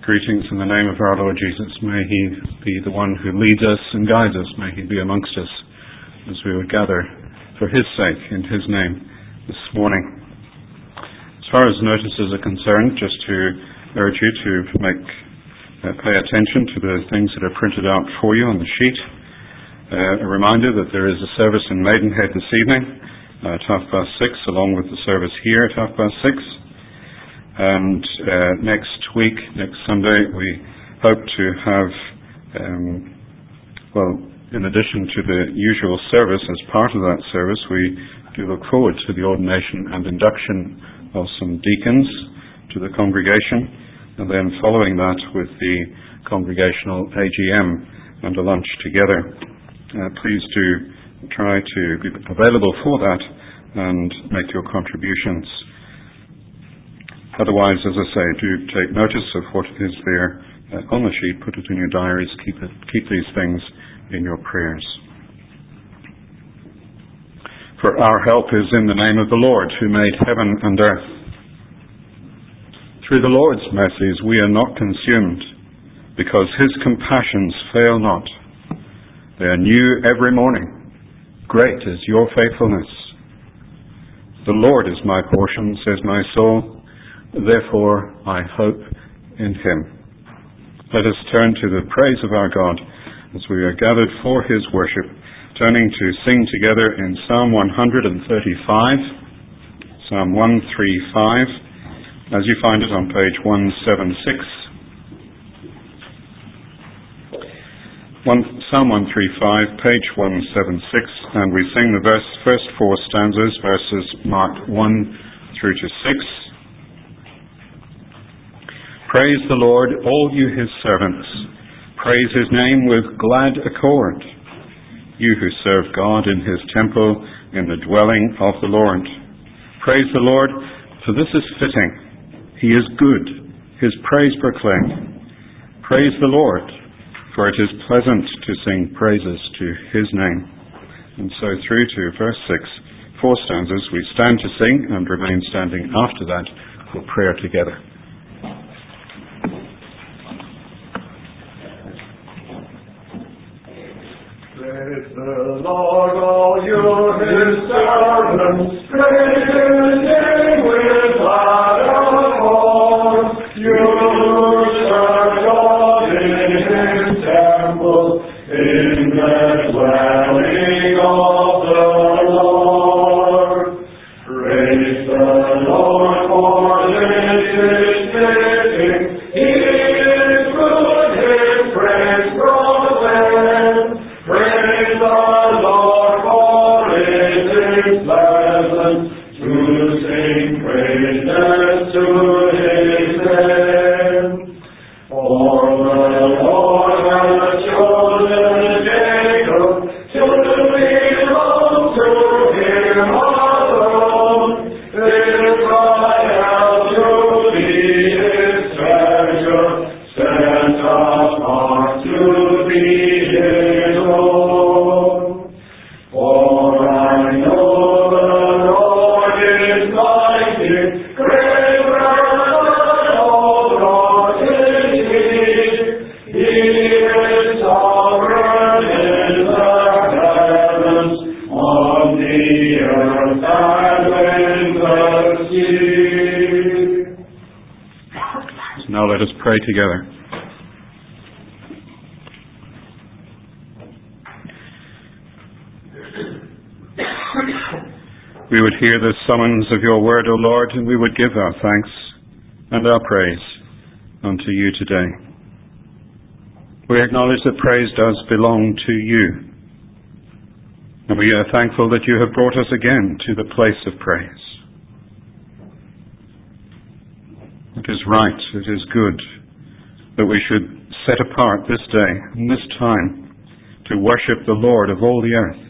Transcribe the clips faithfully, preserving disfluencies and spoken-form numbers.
Greetings in the name of our Lord Jesus. May He be the one who leads us and guides us. May He be amongst us as we would gather for His sake in His name this morning. As far as notices are concerned, just to urge you to make uh, pay attention to the things that are printed out for you on the sheet. Uh, a reminder that there is a service in Maidenhead this evening uh, at half past six, along with the service here at half past six. And uh, next week, next Sunday, we hope to have, um, well, in addition to the usual service, as part of that service, we do look forward to the ordination and induction of some deacons to the congregation, and then following that with the congregational A G M and a lunch together. Uh, please do try to be available for that and make your contributions. Otherwise, as I say, do take notice of what is there uh, on the sheet. Put it in your diaries. Keep it. Keep these things in your prayers. For our help is in the name of the Lord, who made heaven and earth. Through the Lord's mercies we are not consumed, because His compassions fail not. They are new every morning. Great is your faithfulness. The Lord is my portion, says my soul. Therefore, I hope in Him. Let us turn to the praise of our God as we are gathered for His worship, turning to sing together in Psalm one thirty-five, Psalm one thirty-five, as you find it on page one seventy-six. One, Psalm one thirty-five, page one seventy-six, and we sing the verse, first four stanzas, verses marked one through to six. Praise the Lord, all you His servants. Praise His name with glad accord. You who serve God in His temple, in the dwelling of the Lord. Praise the Lord, for this is fitting. He is good. His praise proclaim. Praise the Lord, for it is pleasant to sing praises to His name. And so through to verse six, four stanzas, we stand to sing and remain standing after that for prayer together. Praise the Lord, all you His servants. Praise His name with loud accord. You serve God in His temple, in the dwelling of the Lord. Praise the Lord, for this is fitting. He is good, His praise proclaim. Praise the Lord, for it is pleasant to sing praises to His name. For the Lord has chosen Jacob to belong to Him alone. Israel to be His treasure, set apart to be His own. For I know the Lord is mighty, great and all God is He. He is sovereign in the heavens, on the earth and in the sea. So now let us pray together. We would hear the summons of your word, O Lord, and we would give our thanks and our praise unto you today. We acknowledge that praise does belong to you, and we are thankful that you have brought us again to the place of praise. It is right, it is good that we should set apart this day and this time to worship the Lord of all the earth.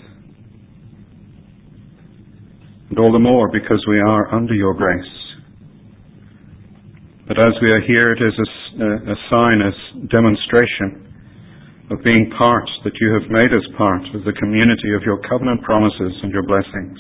And all the more because we are under your grace. But as we are here, it is a, a sign, a demonstration of being part, that you have made us part of the community of your covenant promises and your blessings.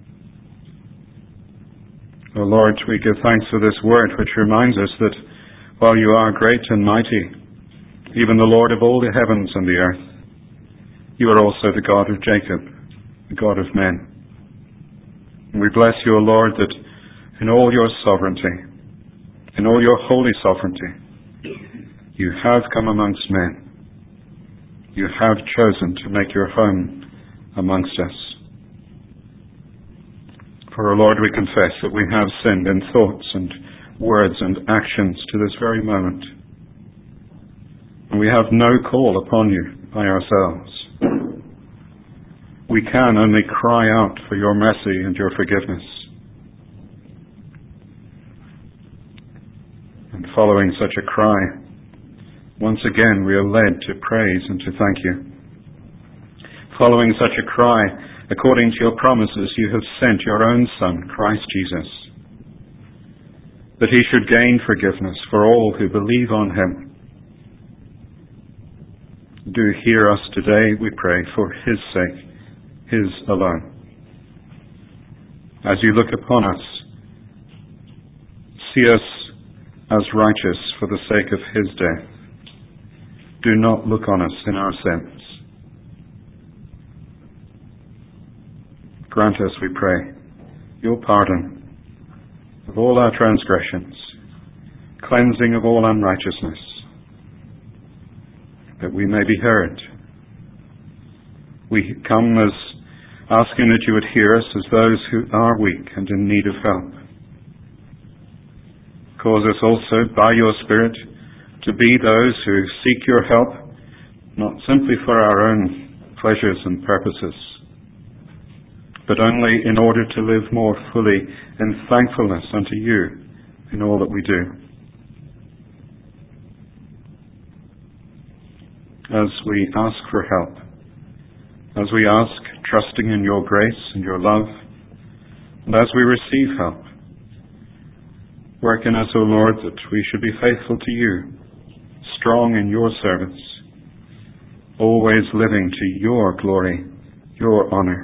O Lord, we give thanks for this word, which reminds us that while you are great and mighty, even the Lord of all the heavens and the earth, you are also the God of Jacob, the God of men. And we bless you, O Lord, that in all your sovereignty, in all your holy sovereignty, you have come amongst men. You have chosen to make your home amongst us. For, O Lord, we confess that we have sinned in thoughts and words and actions to this very moment. And we have no call upon you by ourselves. We can only cry out for your mercy and your forgiveness. And following such a cry, once again we are led to praise and to thank you. Following such a cry, according to your promises, you have sent your own Son, Christ Jesus, that he should gain forgiveness for all who believe on him. Do hear us today, we pray, for his sake, his alone. As you look upon us, see us as righteous for the sake of his death. Do not look on us in our sins. Grant us, we pray, your pardon of all our transgressions, cleansing of all unrighteousness, that we may be heard. We come as asking that you would hear us as those who are weak and in need of help. Cause us also, by your Spirit, to be those who seek your help, not simply for our own pleasures and purposes, but only in order to live more fully in thankfulness unto you in all that we do. As we ask for help, as we ask, trusting in your grace and your love, and as we receive help, work in us, O Lord, that we should be faithful to you, strong in your service, always living to your glory, your honor.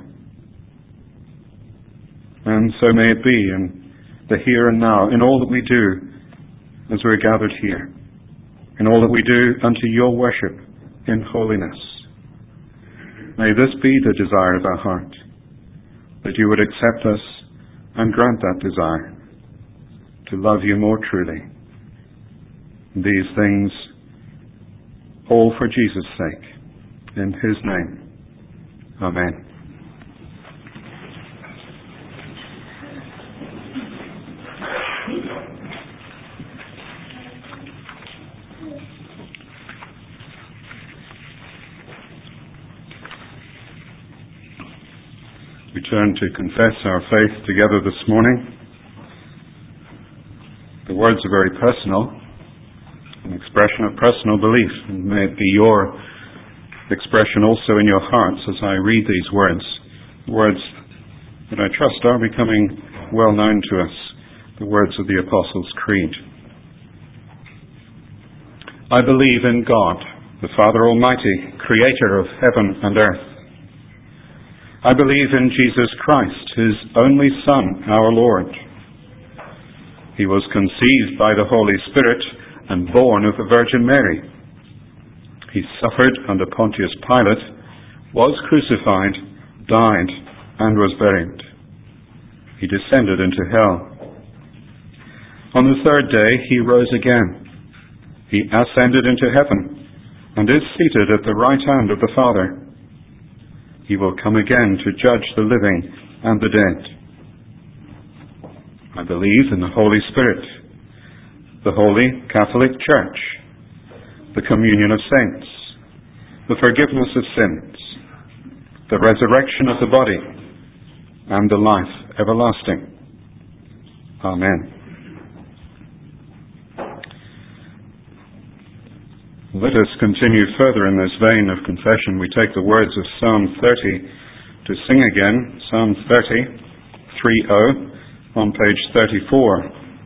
And so may it be in the here and now, in all that we do as we're gathered here, in all that we do unto your worship in holiness. May this be the desire of our heart, that you would accept us and grant that desire, to love you more truly. These things, all for Jesus' sake, in his name. Amen. We turn to confess our faith together this morning. The words are very personal, an expression of personal belief, and may it be your expression also in your hearts as I read these words, words that I trust are becoming well known to us, the words of the Apostles' Creed. I believe in God, the Father Almighty, creator of heaven and earth. I believe in Jesus Christ, his only Son, our Lord. He was conceived by the Holy Spirit and born of the Virgin Mary. He suffered under Pontius Pilate, was crucified, died, and was buried. He descended into hell. On the third day he rose again. He ascended into heaven and is seated at the right hand of the Father. He will come again to judge the living and the dead. I believe in the Holy Spirit, the Holy Catholic Church, the communion of saints, the forgiveness of sins, the resurrection of the body, and the life everlasting. Amen. Let us continue further in this vein of confession. We take the words of Psalm thirty to sing again. Psalm thirty, three oh, on page thirty-four.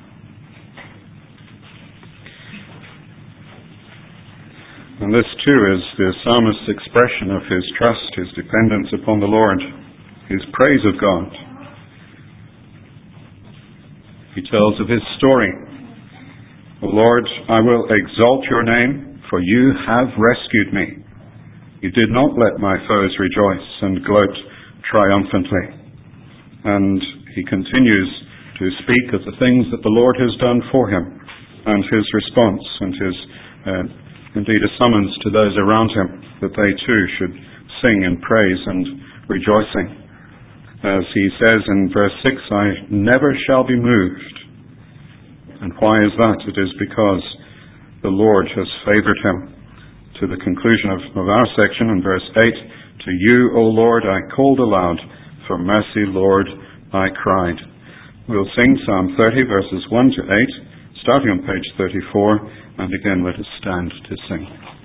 And this too is the psalmist's expression of his trust, his dependence upon the Lord, his praise of God. He tells of his story, O Lord, I will exalt your name, for you have rescued me. You did not let my foes rejoice and gloat triumphantly. And he continues to speak of the things that the Lord has done for him, and his response, and his, uh, indeed, a summons to those around him, that they too should sing in praise and rejoicing. As he says in verse six, I never shall be moved. And why is that? It is because the Lord has favored him. To the conclusion of, of our section in verse eight, to you, O Lord, I called aloud, for mercy, Lord, I cried. We'll sing Psalm thirty, verses one to eight, starting on page thirty-four, and again let us stand to sing.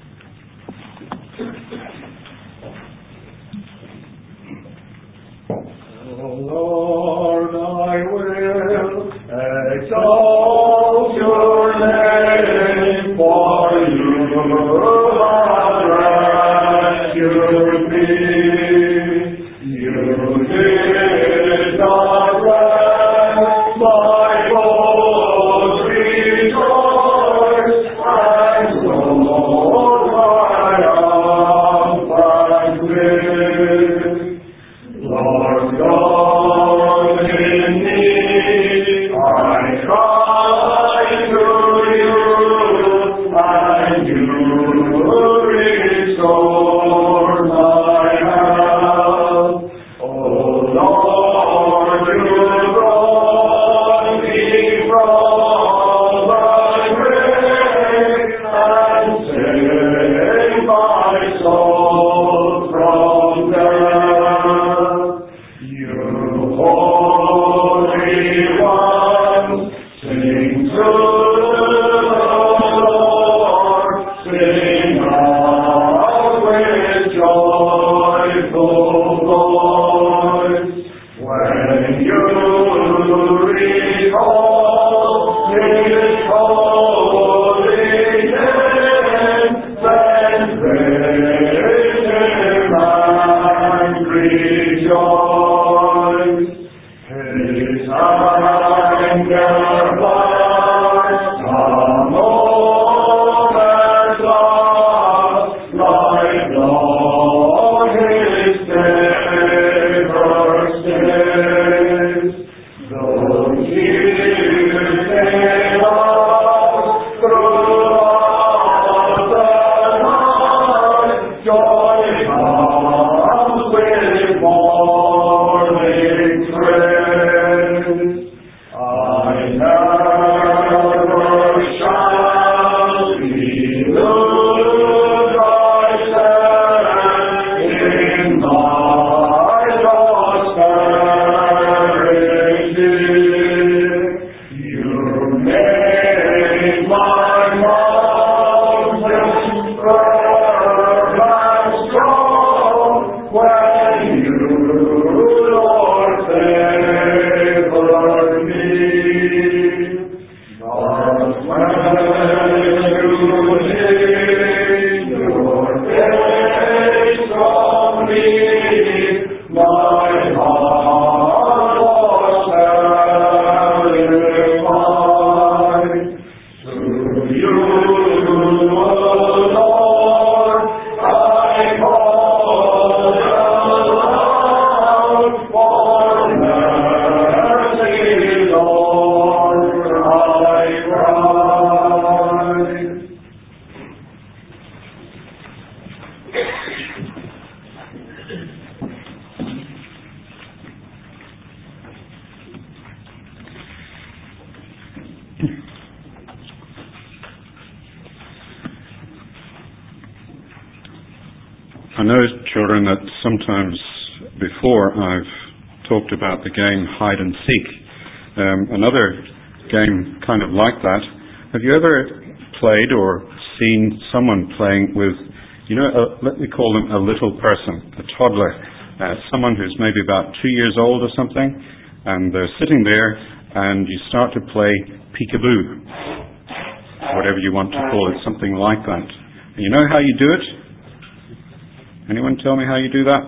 O Lord, I will exalt your name, for you have rescued me. You did not let my foes rejoice, and Lord, I am thankful. Lord God, in need, I cry to you, and you restore my health. O Lord, you brought me from the grave, and saved my soul from death. You Holy One, sing to the Lord, sing out with joyful voice. When you recall His holy name, then praise Him and rejoice. His anger burns a moment last, like all His favor stays. Though years may last throughout the night, joy comes with morning praise. I never shall be lose myself in thy prosperity. You make my mountains firm and strong when you, Lord, favor me. But when you hid your face from me, my heart was satisfied. To you, O Lord, I call aloud, for mercy, Lord, I cry. I know, children, that sometimes before I've talked about the game hide and seek. Um, another game kind of like that. Have you ever played or seen someone playing with, you know, a, let me call them a little person, a toddler, uh, someone who's maybe about two years old or something, and they're sitting there and you start to play peekaboo, whatever you want to call it, something like that. And you know how you do it? Anyone tell me how you do that?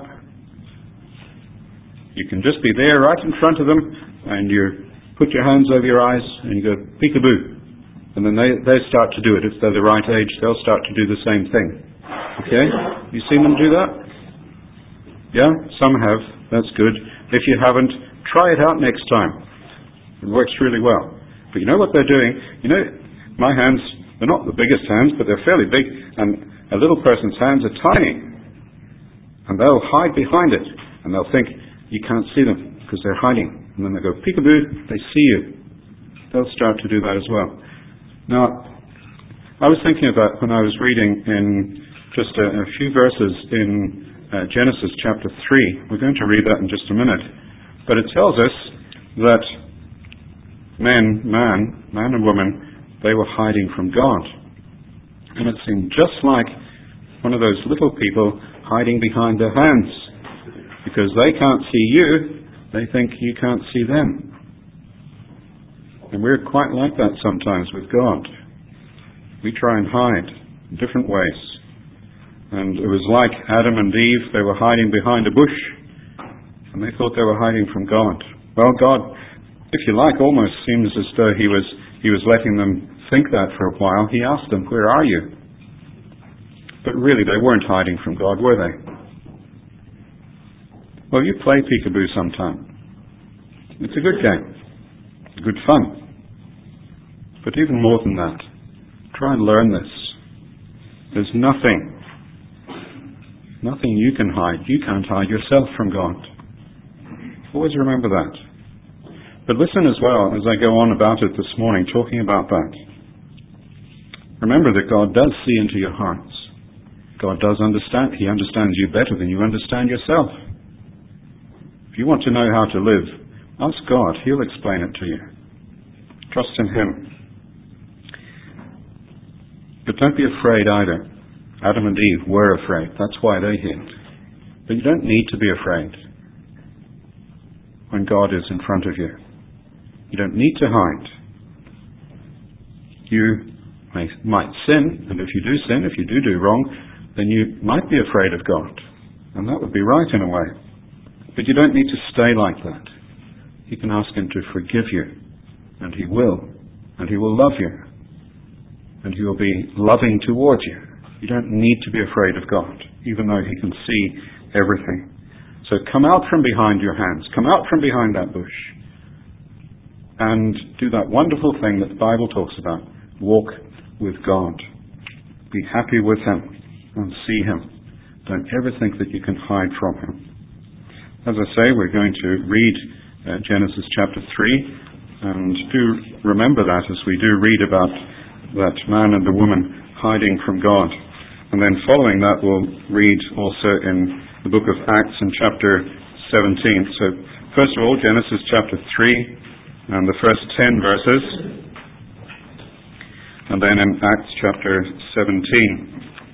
You can just be there right in front of them and you put your hands over your eyes and you go peekaboo. And then they, they start to do it. If they're the right age, they'll start to do the same thing. Okay? You seen them do that? Yeah? Some have. That's good. If you haven't, try it out next time. It works really well. But you know what they're doing? You know, my hands, they're not the biggest hands, but they're fairly big. And a little person's hands are tiny. And they'll hide behind it. And they'll think you can't see them because they're hiding. And then they go, peekaboo, they see you. They'll start to do that as well. Now, I was thinking about when I was reading in just a, a few verses in uh, Genesis chapter three. We're going to read that in just a minute. But it tells us that men, man, man and woman, they were hiding from God. And it seemed just like one of those little people hiding behind their hands. Because they can't see you, they think you can't see them. And we're quite like that sometimes with God. We try and hide in different ways. And it was like Adam and Eve, they were hiding behind a bush, and they thought they were hiding from God. Well, God, if you like, almost seems as though he was he was letting them think that for a while. He asked them, where are you? But really, they weren't hiding from God, were they? Well, you play peekaboo sometime. It's a good game. Good fun. But even more than that, try and learn this. There's nothing, nothing you can hide. You can't hide yourself from God. Always remember that. But listen as well, as I go on about it this morning, talking about that. Remember that God does see into your hearts. God does understand. He understands you better than you understand yourself. If you want to know how to live, ask God. He'll explain it to you. Trust in Him. But don't be afraid either. Adam and Eve were afraid. That's why they hid. But you don't need to be afraid when God is in front of you. You don't need to hide. You may, might sin, and if you do sin, if you do do wrong, then you might be afraid of God. And that would be right in a way. But you don't need to stay like that. You can ask Him to forgive you, and He will. And He will love you. And He will be loving towards you. You don't need to be afraid of God, even though He can see everything. So come out from behind your hands. Come out from behind that bush. And do that wonderful thing that the Bible talks about. Walk with God. Be happy with Him and see Him. Don't ever think that you can hide from Him. As I say, we're going to read uh, Genesis chapter three. And do remember that as we do read about that man and the woman hiding from God. And then following that, we'll read also in the book of Acts in chapter seventeen. So first of all, Genesis chapter three and the first ten verses. And then in Acts chapter seventeen.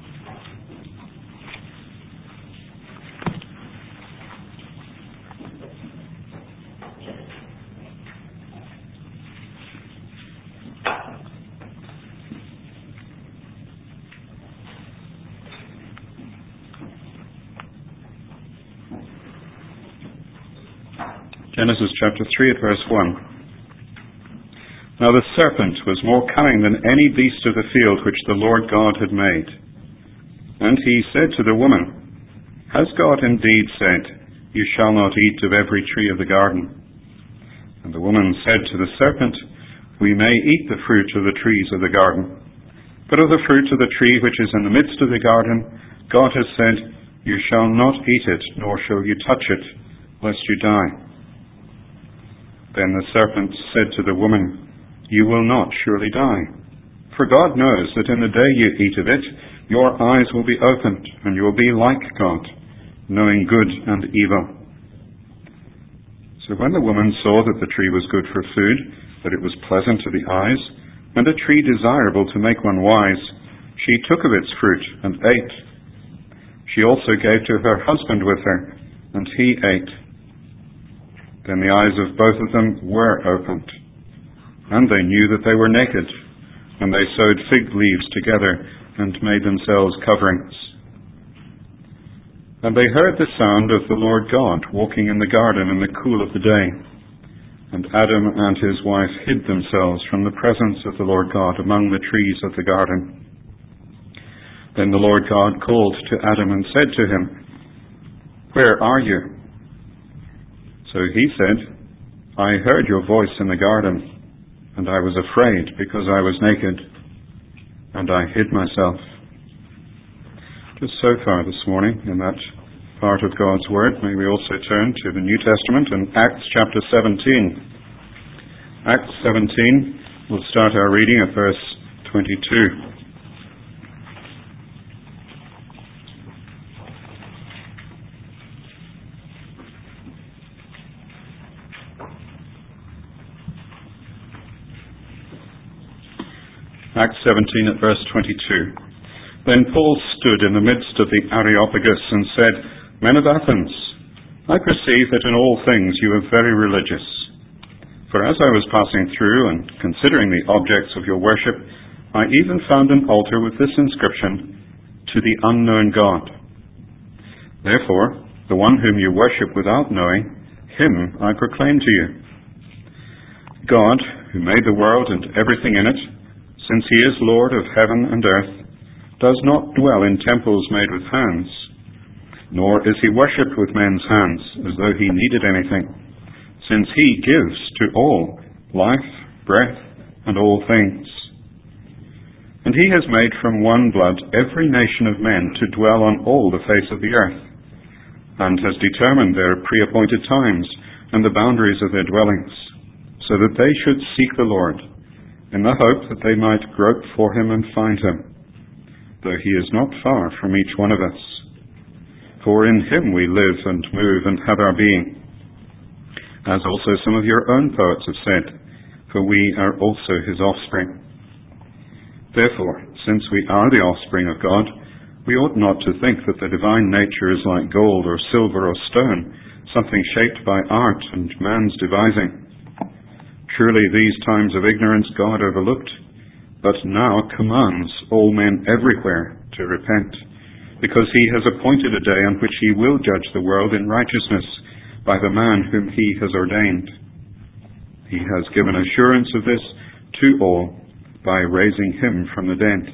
Genesis chapter three at verse one. Now the serpent was more cunning than any beast of the field which the Lord God had made. And he said to the woman, Has God indeed said, You shall not eat of every tree of the garden? And the woman said to the serpent, We may eat the fruit of the trees of the garden. But of the fruit of the tree which is in the midst of the garden, God has said, You shall not eat it, nor shall you touch it, lest you die. Then the serpent said to the woman, You will not surely die. For God knows that in the day you eat of it, your eyes will be opened, and you will be like God, knowing good and evil. So when the woman saw that the tree was good for food, that it was pleasant to the eyes, and a tree desirable to make one wise, she took of its fruit and ate. She also gave to her husband with her, and he ate. Then the eyes of both of them were opened, and they knew that they were naked, and they sewed fig leaves together and made themselves coverings. And they heard the sound of the Lord God walking in the garden in the cool of the day. And Adam and his wife hid themselves from the presence of the Lord God among the trees of the garden. Then the Lord God called to Adam and said to him, "Where are you?" So he said, "I heard your voice in the garden, and I was afraid because I was naked, and I hid myself." Just so far this morning in that part of God's Word. May we also turn to the New Testament in Acts chapter seventeen. Acts seventeen, we'll start our reading at verse twenty-two. Acts seventeen at verse twenty-two. Then Paul stood in the midst of the Areopagus and said, "Men of Athens, I perceive that in all things you are very religious. For as I was passing through and considering the objects of your worship, I even found an altar with this inscription, 'To the unknown God.' Therefore, the one whom you worship without knowing, him I proclaim to you. God, who made the world and everything in it, since he is Lord of heaven and earth, does not dwell in temples made with hands, nor is he worshipped with men's hands as though he needed anything, since he gives to all life, breath, and all things. And he has made from one blood every nation of men to dwell on all the face of the earth, and has determined their pre-appointed times and the boundaries of their dwellings, so that they should seek the Lord, in the hope that they might grope for him and find him, though he is not far from each one of us. For in him we live and move and have our being, as also some of your own poets have said, for we are also his offspring. Therefore, since we are the offspring of God, we ought not to think that the divine nature is like gold or silver or stone, something shaped by art and man's devising. Truly these times of ignorance God overlooked, but now commands all men everywhere to repent, because he has appointed a day on which he will judge the world in righteousness by the man whom he has ordained. He has given assurance of this to all by raising him from the dead."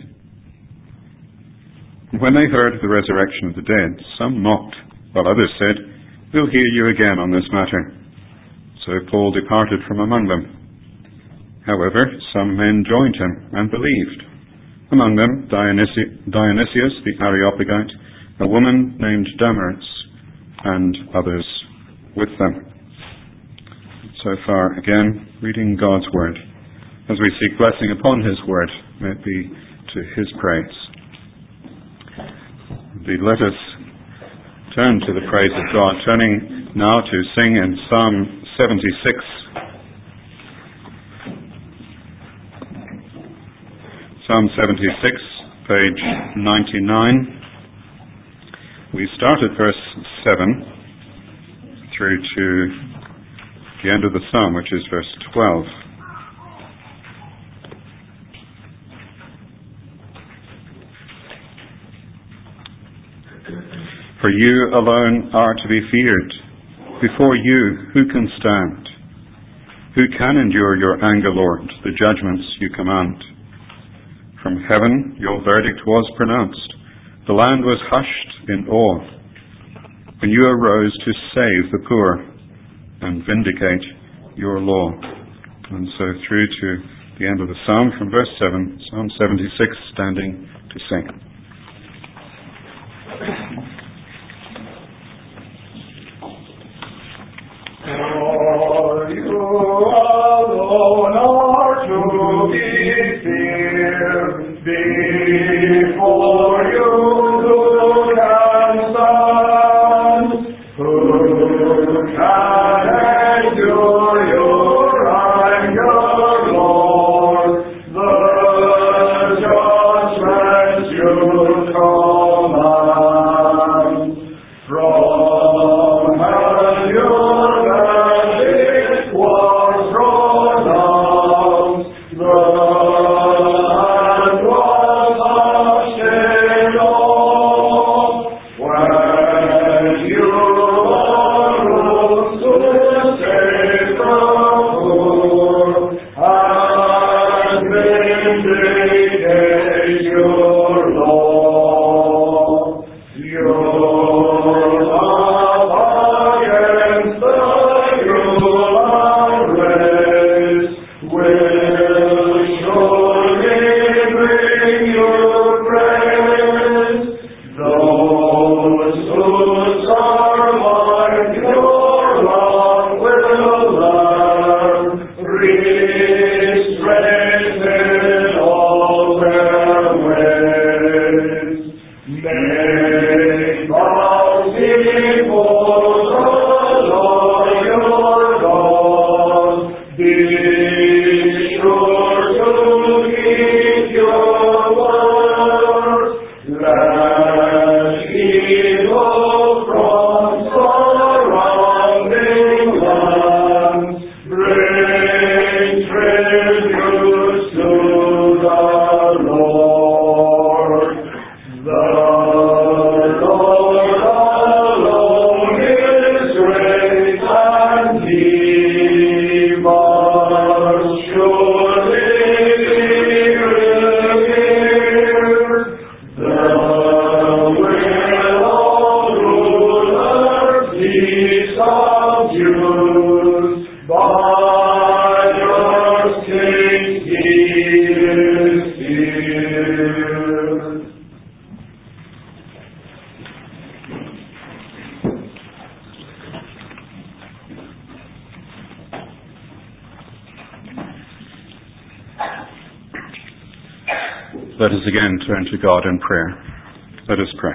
And when they heard of the resurrection of the dead, some mocked, while others said, "We'll hear you again on this matter." So Paul departed from among them. However, some men joined him and believed, among them Dionysius, Dionysius the Areopagite, a woman named Damaris, and others with them. So far, again, reading God's Word. As we seek blessing upon his Word, may it be to his praise. Indeed, let us turn to the praise of God, turning now to sing in Psalm seventy-six. Psalm seventy-six, page ninety-nine. We start at verse seven through to the end of the psalm, which is verse twelve. For you alone are to be feared. Before you, who can stand? Who can endure your anger, Lord, the judgments you command? From heaven your verdict was pronounced. The land was hushed in awe when you arose to save the poor and vindicate your law. And so through to the end of the psalm from verse seven, Psalm seventy-six, standing to sing. For you alone are to be feared. Before you, who can stand? Who can endure your anger, Lord? The judgments you command. From heaven your verdict was pronounced. The land was Let us again turn to God in prayer. Let us pray.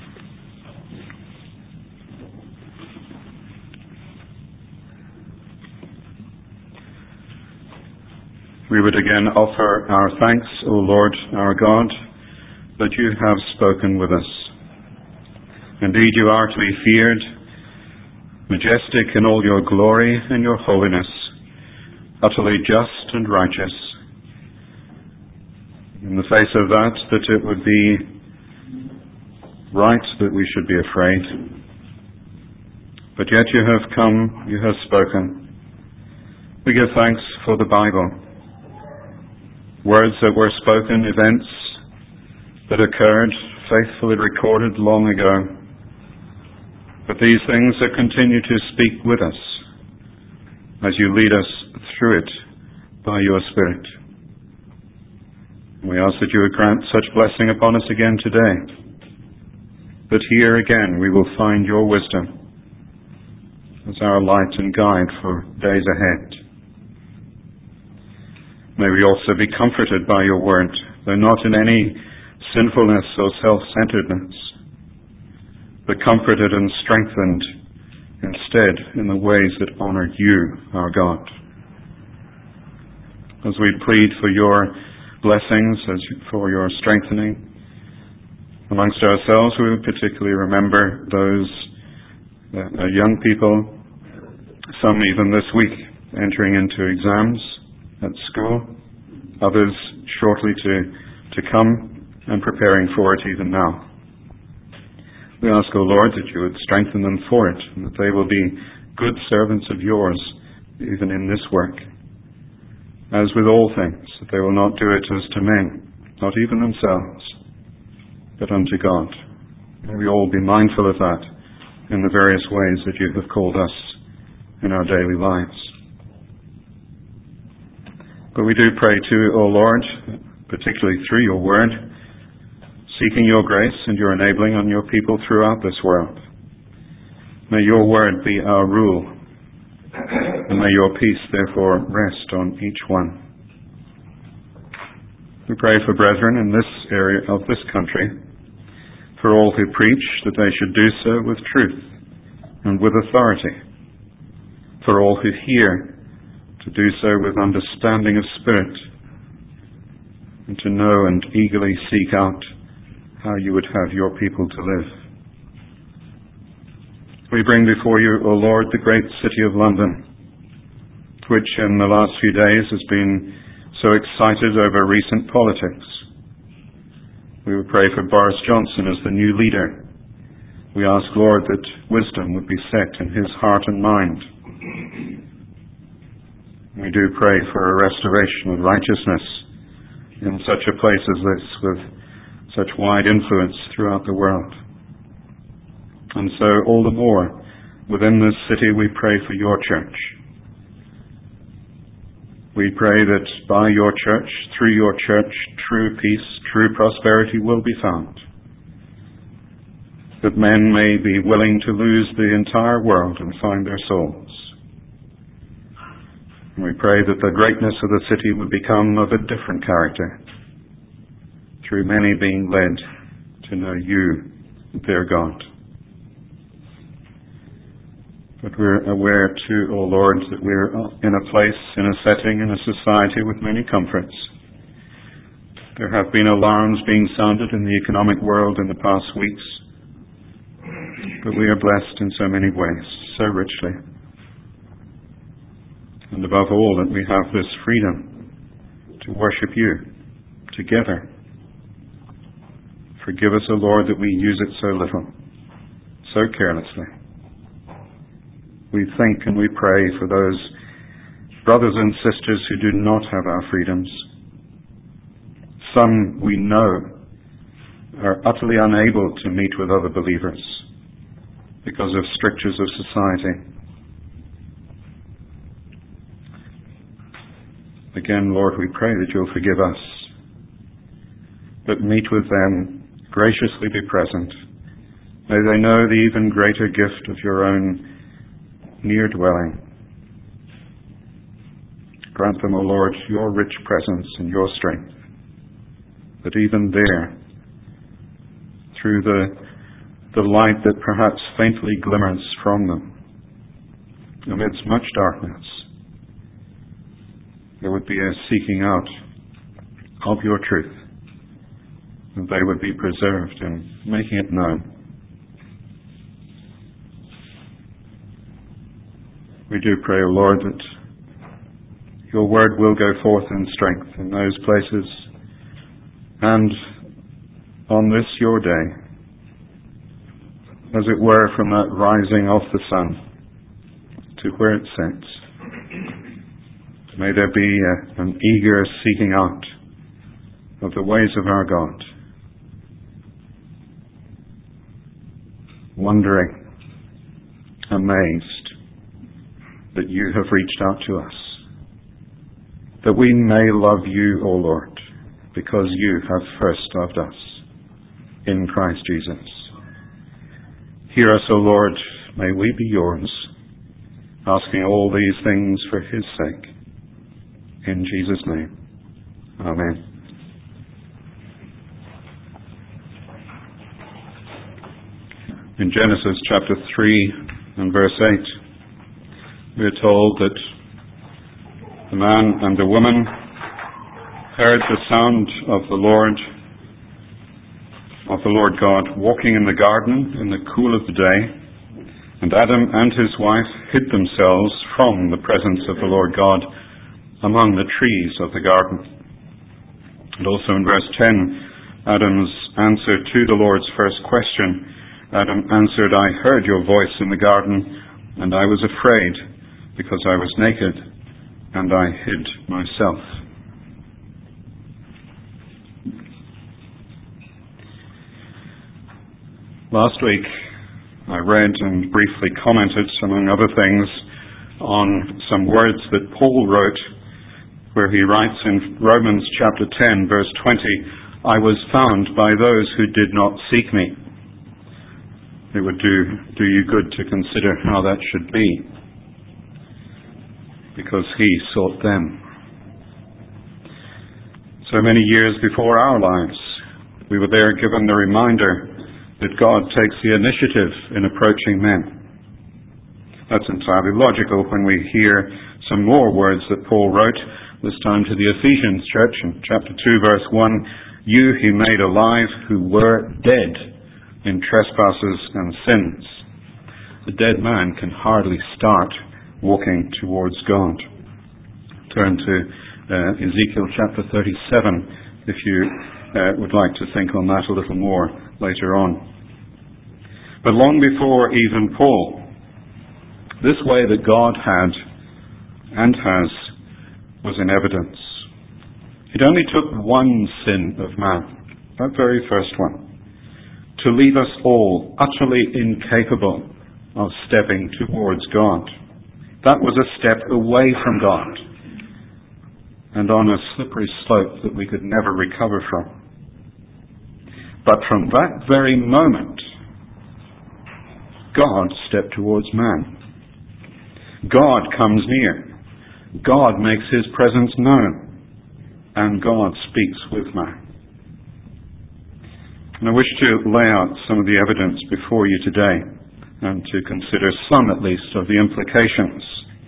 We would again offer our thanks, O Lord, our God, that you have spoken with us. Indeed, you are to be feared, majestic in all your glory and your holiness, utterly just and righteous. In the face of that, that it would be right that we should be afraid. But yet you have come, you have spoken. We give thanks for the Bible. Words that were spoken, events that occurred, faithfully recorded long ago. But these things that continue to speak with us as you lead us through it by your Spirit. We ask that you would grant such blessing upon us again today, that here again we will find your wisdom as our light and guide for days ahead. May we also be comforted by your word, though not in any sinfulness or self-centeredness, but comforted and strengthened instead in the ways that honor you, our God. As we plead for your blessings, as for your strengthening amongst ourselves, we would particularly remember those uh, young people, some even this week, entering into exams at school, others shortly to, to come and preparing for it even now. We ask, O Lord, that you would strengthen them for it, and that they will be good servants of yours even in this work. As with all things, that they will not do it as to men, not even themselves, but unto God. May we all be mindful of that in the various ways that you have called us in our daily lives. But we do pray too, O Lord, particularly through your word, seeking your grace and your enabling on your people throughout this world. May your word be our rule, and may your peace therefore rest on each one. We pray for brethren in this area of this country, for all who preach, that they should do so with truth and with authority, for all who hear, to do so with understanding of spirit, and to know and eagerly seek out how you would have your people to live. We bring before you, O Lord, the great city of London, which in the last few days has been so excited over recent politics. We would pray for Boris Johnson as the new leader. We ask, Lord, that wisdom would be set in his heart and mind. We do pray for a restoration of righteousness in such a place as this, with such wide influence throughout the world. And so, all the more, within this city we pray for your church. We pray that by your church, through your church, true peace, true prosperity will be found. That men may be willing to lose the entire world and find their souls. And we pray that the greatness of the city would become of a different character, through many being led to know you, their God. But we're aware too, O Lord, that we're in a place, in a setting, in a society with many comforts. There have been alarms being sounded in the economic world in the past weeks, but we are blessed in so many ways, so richly. And above all, that we have this freedom to worship you together. Forgive us, O Lord, that we use it so little, so carelessly. We think and we pray for those brothers and sisters who do not have our freedoms. Some we know are utterly unable to meet with other believers because of strictures of society. Again, Lord, we pray that you'll forgive us, but meet with them, graciously be present. May they know the even greater gift of your own near dwelling. Grant them, O Lord, your rich presence and your strength. But even there, through the, the light that perhaps faintly glimmers from them, amidst much darkness, there would be a seeking out of your truth, and they would be preserved in making it known. We do pray, O Lord, that your word will go forth in strength in those places, and on this your day, as it were, from that rising of the sun to where it sets, may there be a, an eager seeking out of the ways of our God, wondering, amazed that you have reached out to us, that we may love you, O Lord, because you have first loved us in Christ Jesus. Hear us, O Lord, may we be yours, asking all these things for his sake. In Jesus' name, amen. In Genesis chapter three and verse eight, we are told that the man and the woman heard the sound of the Lord, of the Lord God, walking in the garden in the cool of the day, and Adam and his wife hid themselves from the presence of the Lord God among the trees of the garden. And also in verse ten, Adam's answer to the Lord's first question, Adam answered, I heard your voice in the garden, and I was afraid, because I was naked, and I hid myself. Last week, I read and briefly commented, among other things, on some words that Paul wrote, where he writes in Romans chapter ten, verse twenty, I was found by those who did not seek me. It would do, do you good to consider how that should be, because he sought them. So many years before our lives, we were there given the reminder that God takes the initiative in approaching men. That's entirely logical when we hear some more words that Paul wrote, this time to the Ephesians church in chapter two, verse one, you he made alive who were dead in trespasses and sins. The dead man can hardly start walking towards God. Turn to uh, Ezekiel chapter thirty-seven if you uh, would like to think on that a little more later on. But long before even Paul, this way that God had and has was in evidence. It only took one sin of man, that very first one, to leave us all utterly incapable of stepping towards God. That was a step away from God and on a slippery slope that we could never recover from. But from that very moment, God stepped towards man. God comes near. God makes his presence known. And God speaks with man. And I wish to lay out some of the evidence before you today and to consider some at least of the implications,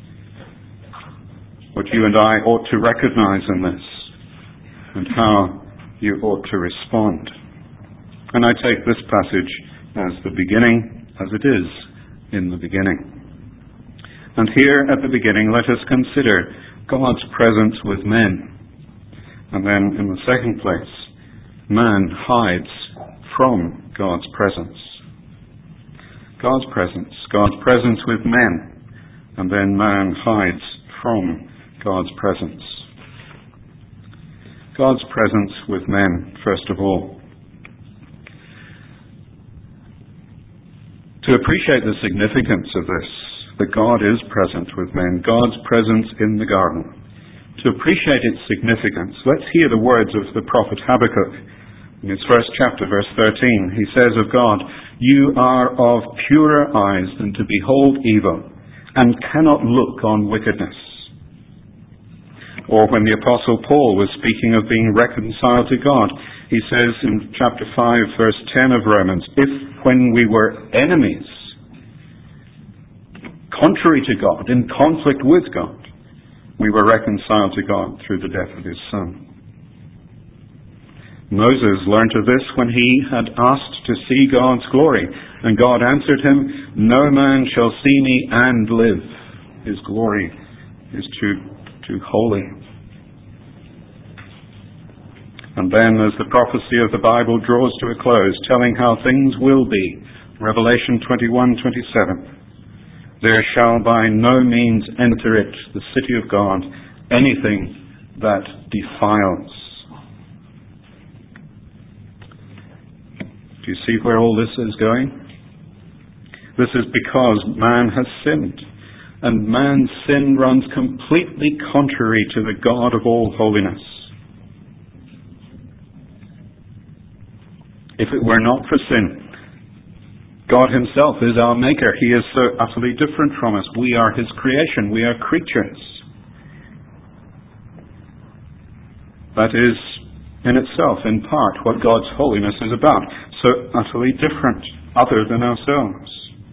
what you and I ought to recognize in this and how you ought to respond. And I take this passage as the beginning, as it is in the beginning. And here at the beginning, let us consider God's presence with men. And then in the second place, man hides from God's presence. God's presence, God's presence with men, and then man hides from God's presence. God's presence with men, first of all. To appreciate the significance of this, that God is present with men, God's presence in the garden, to appreciate its significance, let's hear the words of the prophet Habakkuk. In his first chapter, verse thirteen, he says of God, you are of purer eyes than to behold evil, and cannot look on wickedness. Or when the Apostle Paul was speaking of being reconciled to God, He says in chapter five, verse ten of Romans, if when we were enemies, contrary to God, in conflict with God, we were reconciled to God through the death of his Son. Moses learned of this when he had asked to see God's glory, and God answered him, no man shall see me and live. His glory is too, too holy. And then, as the prophecy of the Bible draws to a close, telling how things will be, Revelation twenty-one twenty-seven, there shall by no means enter it, the city of God, anything that defiles. Do you see where all this is going? This is because man has sinned, and man's sin runs completely contrary to the God of all holiness. If it were not for sin, God himself is our maker. He is so utterly different from us. We are his creation. We are creatures. That is, in itself, in part, what God's holiness is about. So utterly different, other than ourselves.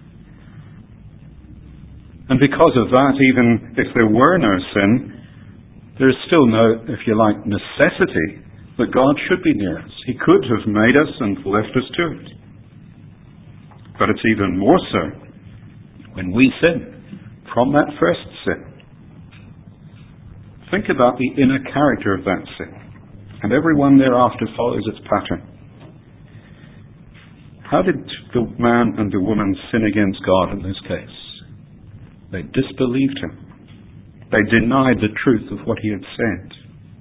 And because of that, even if there were no sin, there is still no, if you like, necessity that God should be near us. He could have made us and left us to it. But it's even more so when we sin from that first sin. Think about the inner character of that sin, and everyone thereafter follows its pattern. How did the man and the woman sin against God in this case? They disbelieved him. They denied the truth of what he had said.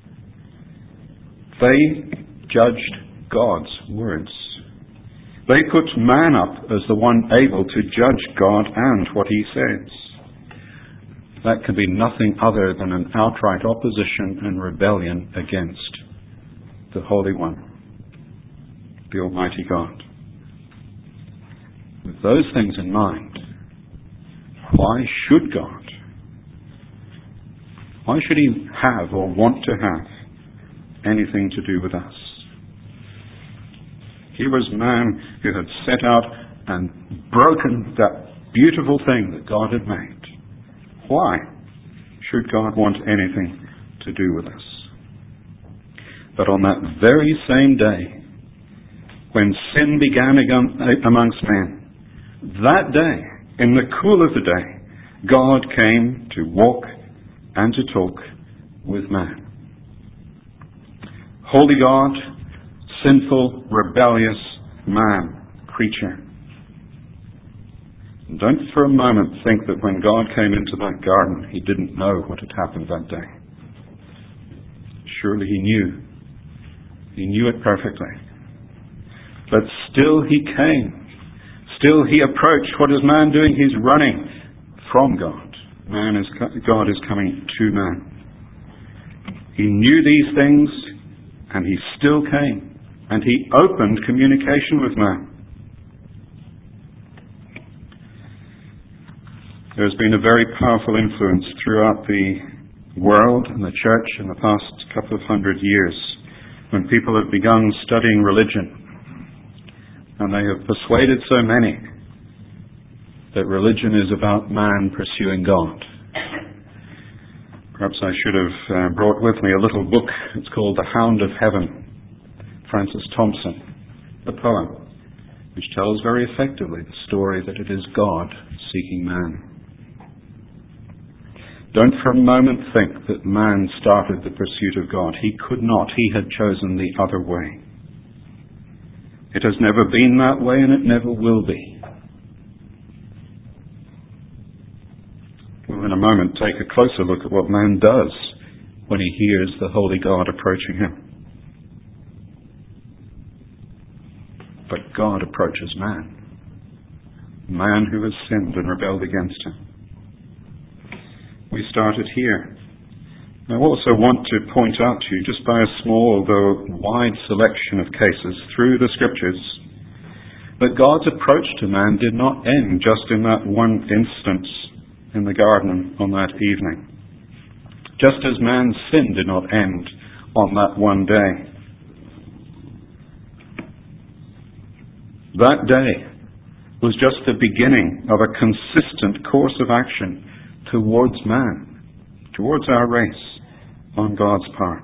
They judged God's words. They put man up as the one able to judge God and what he says. That can be nothing other than an outright opposition and rebellion against the Holy One, the Almighty God. With those things in mind, why should God, why should he have or want to have anything to do with us? He was man who had set out and broken that beautiful thing that God had made. Why should God want anything to do with us? But on that very same day, when sin began amongst men, that day, in the cool of the day, God came to walk and to talk with man. Holy God, sinful, rebellious man, creature. And don't for a moment think that when God came into that garden, he didn't know what had happened that day. Surely he knew. He knew it perfectly. But still he came. Still he approached. What is man doing? He's running from God. Man is, God is coming to man. He knew these things, and he still came. And he opened communication with man. There's been a very powerful influence throughout the world and the church in the past couple of hundred years when people have begun studying religion. And they have persuaded so many that religion is about man pursuing God. Perhaps I should have uh, brought with me a little book. It's called The Hound of Heaven, Francis Thompson, a poem, which tells very effectively the story that it is God seeking man. Don't for a moment think that man started the pursuit of God. He could not. He had chosen the other way. It has never been that way, and it never will be. We'll in a moment take a closer look at what man does when he hears the Holy God approaching him. But God approaches man. Man who has sinned and rebelled against him. We started here. I also want to point out to you, just by a small though wide selection of cases through the Scriptures, that God's approach to man did not end just in that one instance in the garden on that evening. Just as man's sin did not end on that one day. That day was just the beginning of a consistent course of action towards man, towards our race on God's part.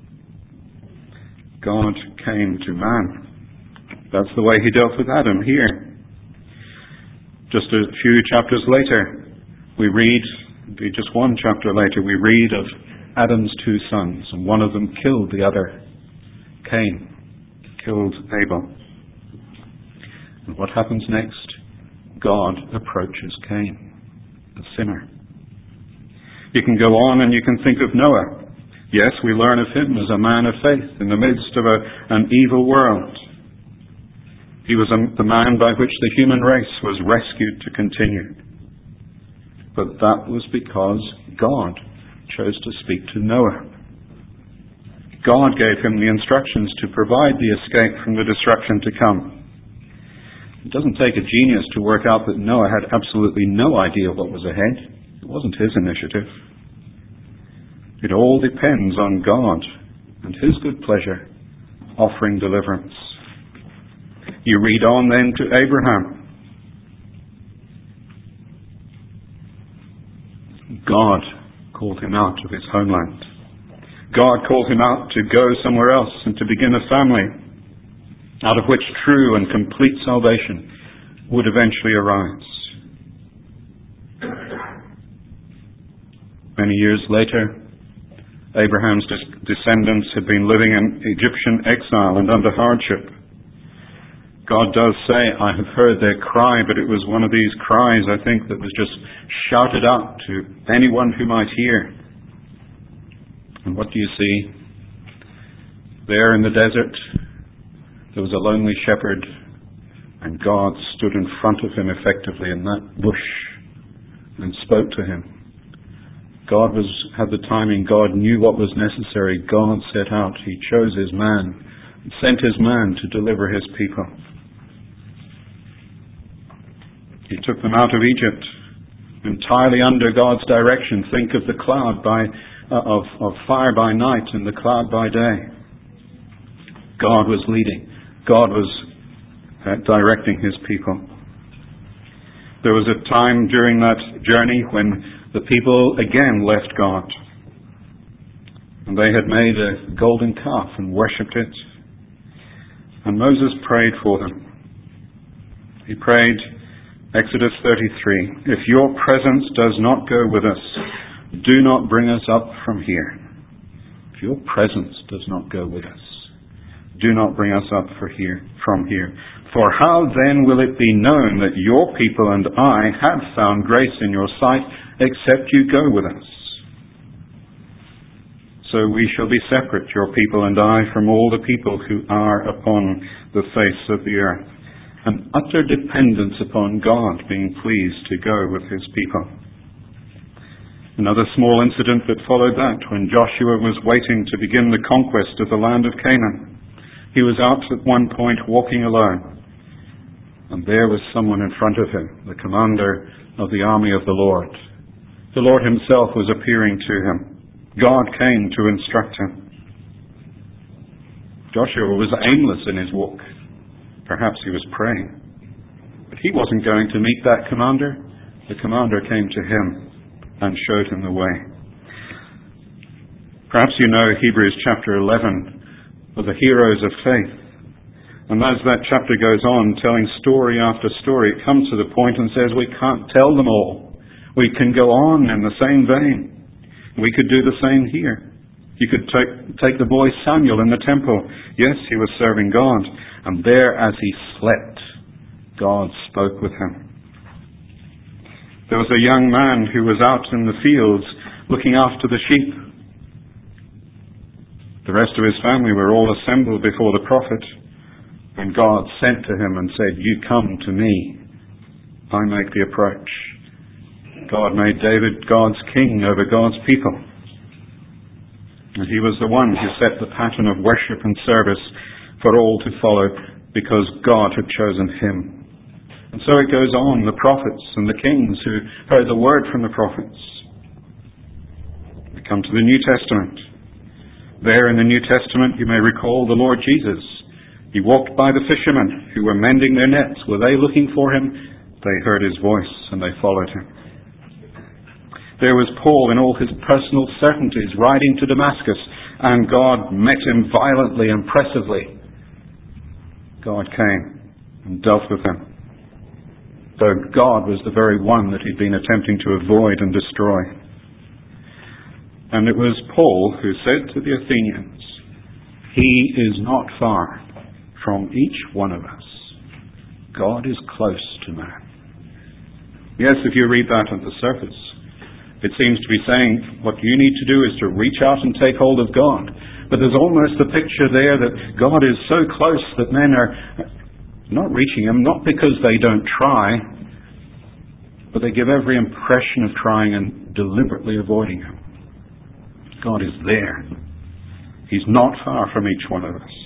God came to man. That's the way he dealt with Adam here. Just a few chapters later, we read, just one chapter later, we read of Adam's two sons, and one of them killed the other. Cain killed Abel. And what happens next? God approaches Cain, a sinner. You can go on and you can think of Noah. Yes, we learn of him as a man of faith in the midst of a, an evil world. He was a, the man by which the human race was rescued to continue. But that was because God chose to speak to Noah. God gave him the instructions to provide the escape from the destruction to come. It doesn't take a genius to work out that Noah had absolutely no idea what was ahead. It wasn't his initiative. It all depends on God and his good pleasure offering deliverance. You read on then to Abraham. God called him out of his homeland. God called him out to go somewhere else and to begin a family out of which true and complete salvation would eventually arise. Many years later, Abraham's descendants had been living in Egyptian exile and under hardship. God does say, I have heard their cry, but it was one of these cries, I think, that was just shouted out to anyone who might hear. And what do you see? There in the desert, there was a lonely shepherd, and God stood in front of him effectively in that bush and spoke to him. God was had the timing. God knew what was necessary. God set out. He chose his man, sent his man to deliver his people. He took them out of Egypt, entirely under God's direction. Think of the cloud by uh, of, of fire by night and the cloud by day. God was leading. God was uh, directing his people. There was a time during that journey when the people again left God. And they had made a golden calf and worshipped it. And Moses prayed for them. He prayed, Exodus thirty-three, if your presence does not go with us, do not bring us up from here. If your presence does not go with us, do not bring us up for here, from here. For how then will it be known that your people and I have found grace in your sight, except you go with us? So we shall be separate, your people and I, from all the people who are upon the face of the earth. An utter dependence upon God being pleased to go with his people. Another small incident that followed that, when Joshua was waiting to begin the conquest of the land of Canaan. He was out at one point walking alone, and there was someone in front of him, the commander of the army of the Lord. The Lord himself was appearing to him. God came to instruct him. Joshua was aimless in his walk. Perhaps he was praying. But he wasn't going to meet that commander. The commander came to him and showed him the way. Perhaps you know Hebrews chapter eleven of the heroes of faith. And as that chapter goes on, telling story after story, it comes to the point and says we can't tell them all. We can go on in the same vein. We could do the same here. You could take, take the boy Samuel in the temple. Yes, he was serving God. And there as he slept, God spoke with him. There was a young man who was out in the fields looking after the sheep. The rest of his family were all assembled before the prophet. And God sent to him and said, you come to me. I make the approach. God made David God's king over God's people. And he was the one who set the pattern of worship and service for all to follow, because God had chosen him. And so it goes on, the prophets and the kings who heard the word from the prophets. We come to the New Testament. There in the New Testament, you may recall the Lord Jesus He walked by the fishermen who were mending their nets. Were they looking for him? They heard his voice and they followed him. There was Paul in all his personal certainties, riding to Damascus, and God met him violently, impressively. God came and dealt with him, though God was the very one that he'd been attempting to avoid and destroy. And it was Paul who said to the Athenians, "He is not far from each one of us. God is close to man." Yes, if you read that at the surface, it seems to be saying what you need to do is to reach out and take hold of God. But there's almost a picture there that God is so close that men are not reaching him, not because they don't try, but they give every impression of trying and deliberately avoiding him. God is there. He's not far from each one of us.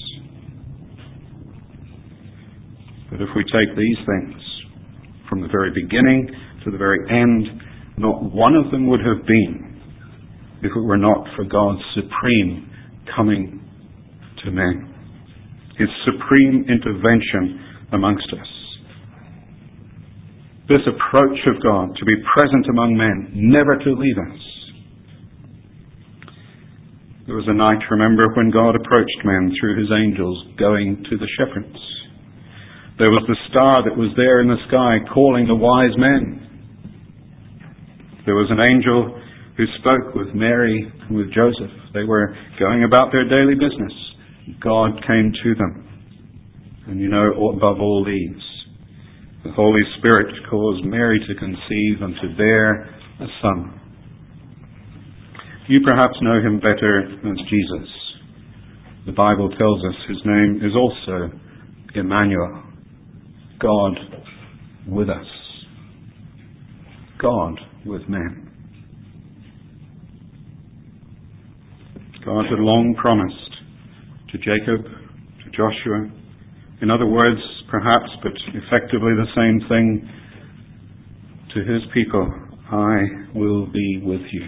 But if we take these things from the very beginning to the very end, not one of them would have been if it were not for God's supreme coming to men, his supreme intervention amongst us. This approach of God to be present among men, never to leave us. There was a night, remember, when God approached men through his angels going to the shepherds. There was the star that was there in the sky calling the wise men. There was an angel who spoke with Mary and with Joseph. They were going about their daily business. God came to them. And you know, above all these, the Holy Spirit caused Mary to conceive and to bear a son. You perhaps know him better as Jesus. The Bible tells us his name is also Emmanuel, God with us. God with men. God had long promised to Jacob, to Joshua, in other words, perhaps, but effectively the same thing, to his people, "I will be with you."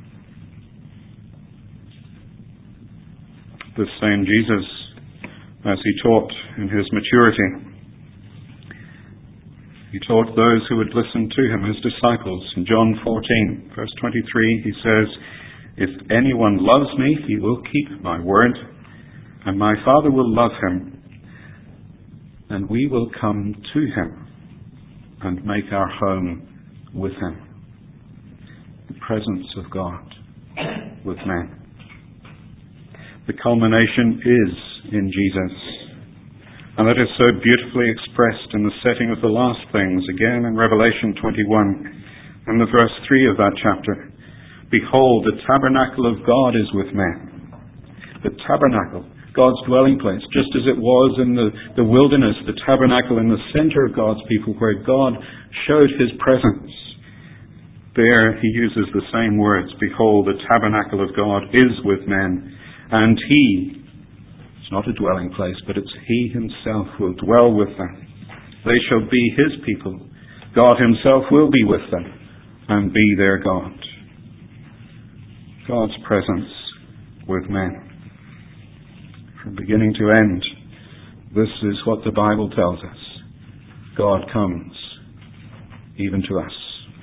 This same Jesus, as he taught in his maturity, he taught those who would listen to him, his disciples. In John fourteen, verse twenty-three, he says, "If anyone loves me, he will keep my word, and my Father will love him, and we will come to him and make our home with him." The presence of God with men. The culmination is in Jesus. And that is so beautifully expressed in the setting of the last things, again in Revelation twenty-one, and the verse three of that chapter. "Behold, the tabernacle of God is with men." The tabernacle, God's dwelling place, just as it was in the, the wilderness, the tabernacle in the center of God's people, where God showed his presence. There he uses the same words, "Behold, the tabernacle of God is with men, and he," it's not a dwelling place, but it's he himself will dwell with them. "They shall be his people. God himself will be with them and be their God." God's presence with men. From beginning to end, this is what the Bible tells us. God comes even to us.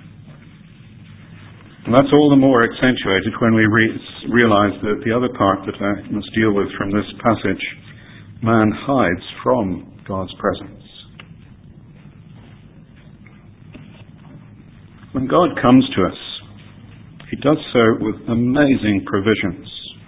And that's all the more accentuated when we re- realize that the other part that I must deal with from this passage, man hides from God's presence. When God comes to us, he does so with amazing provisions.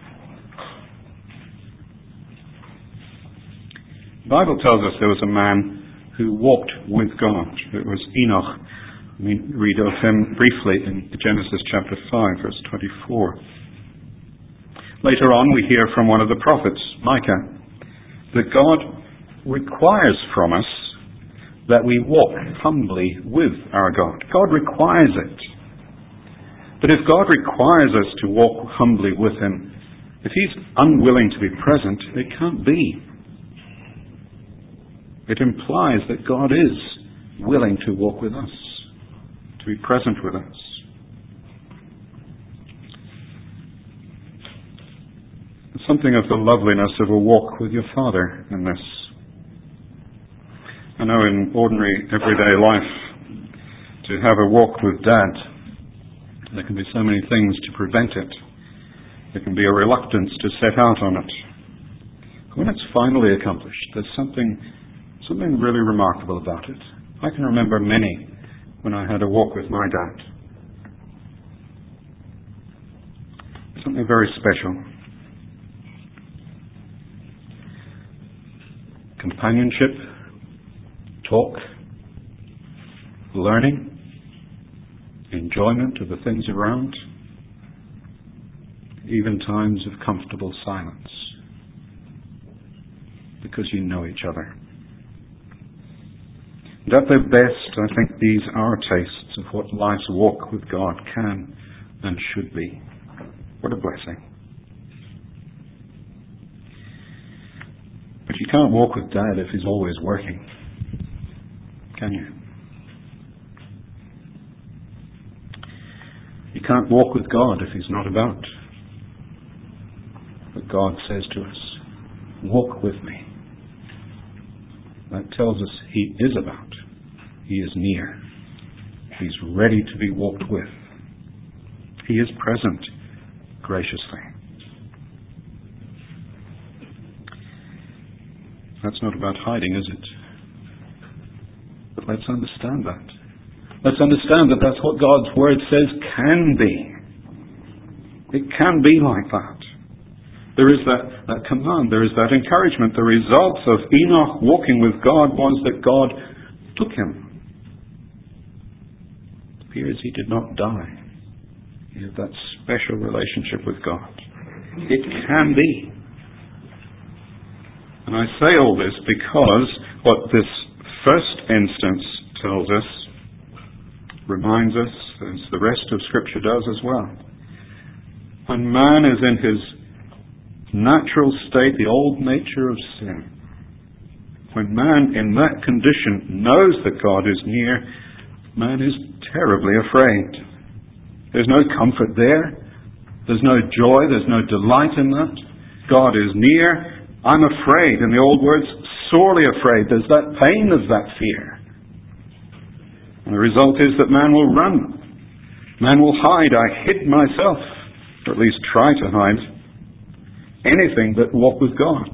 The Bible tells us there was a man who walked with God. It was Enoch. We read of him briefly in Genesis chapter five, verse twenty-four. Later on, we hear from one of the prophets, Micah, that God requires from us that we walk humbly with our God. God requires it. But if God requires us to walk humbly with him, if he's unwilling to be present, it can't be. It implies that God is willing to walk with us, to be present with us. There's something of the loveliness of a walk with your Father in this. know in ordinary, everyday life, to have a walk with Dad, there can be so many things to prevent it. There can be a reluctance to set out on it. When it's finally accomplished, there's something something really remarkable about it. I can remember many when I had a walk with my dad. Something very special. Companionship, talk, learning, enjoyment of the things around, even times of comfortable silence, because you know each other. And at their best, I think these are tastes of what life's walk with God can and should be. What a blessing. But you can't walk with Dad if he's always working, can you? You can't walk with God if he's not about. But God says to us, walk with me. That tells us he is about. He is near. He's ready to be walked with. He is present graciously. That's not about hiding, is it? But let's understand that. Let's understand that that's what God's Word says can be. It can be like that. There is that, that command, there is that encouragement. The result of Enoch walking with God was that God took him. It appears he did not die. He had that special relationship with God. It can be. And I say all this because what this first instance tells us, reminds us, as the rest of Scripture does as well. When man is in his natural state, the old nature of sin, when man in that condition knows that God is near, man is terribly afraid. There's no comfort there. There's no joy. There's no delight in that. God is near. I'm afraid. In the old words, sorely afraid. There's that pain of that fear. And the result is that man will run. Man will hide. I hid myself, or at least try to hide anything but walk with God.